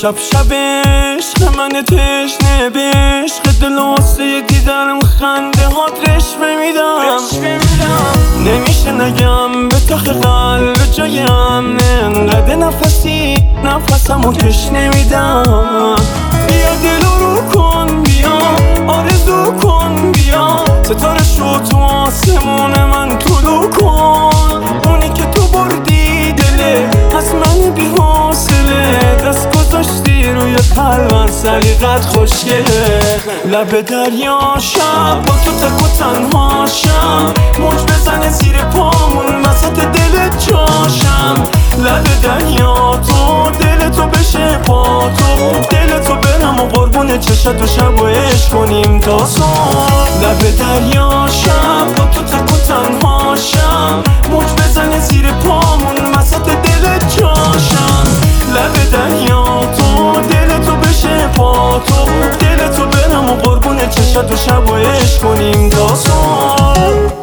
شب عشق من تشنه به عشق دل واسه دیدنم خنده هات رشوه میدم نمیشه نگم به تخ قلب جایم انقدر نفسمو کش نمیدم بیا دلو رو کن بیا آرزو کن بیا ستاره شو تو آسمون من طلوع کن اونی که تو بردی دله از من بی حوصله دست گذاشتی روی قلبم سلیقت خوشگله لب دریا شب با تو تک و تنهاشم موج بزنه زیر پامون وسط دلت جاشم لب دریا تو دل تو بشه پا تو دل تو برم و قربون چشت و شب و عشق کنیم تا صبح لب دریا شب با تو تک و تنهاشم موج بزنه زیر پامون وسط دلت جاشم لب دریا تو دل تو بشه پا تو دل تو برم و قربون چشت و شب و عشق کنیم تا صبح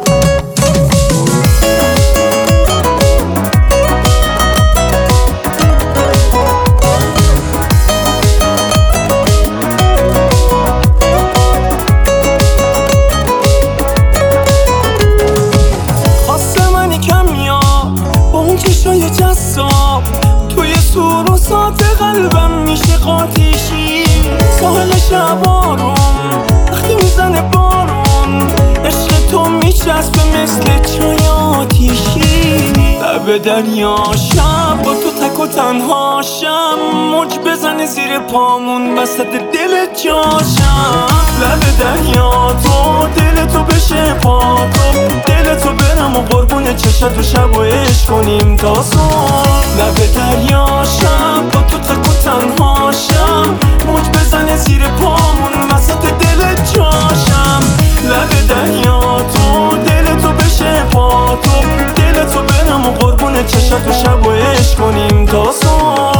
چشای جذاب توی سور و سات قلبم میشه قاتیشی ساحل شب آروم وقتی میزنه بارون عشق تو میچسبه مثل چای آتیشی لب دریا شب با تو تک و تنهاشم موج بزنه زیر پامون وسط دلت جاشم لب دریا تو دل تو بشه پا تو دل تو برم و قربون چشت و شب و عشق کنیم تا صبح لب دریا شب با تو تک و تنهاشم موج بزنه زیر پامون وسط دلت جاشم لب دریا تو دل تو بشه پا تو دل تو برم و قربون چشت و شب و عشق کنیم تا صبح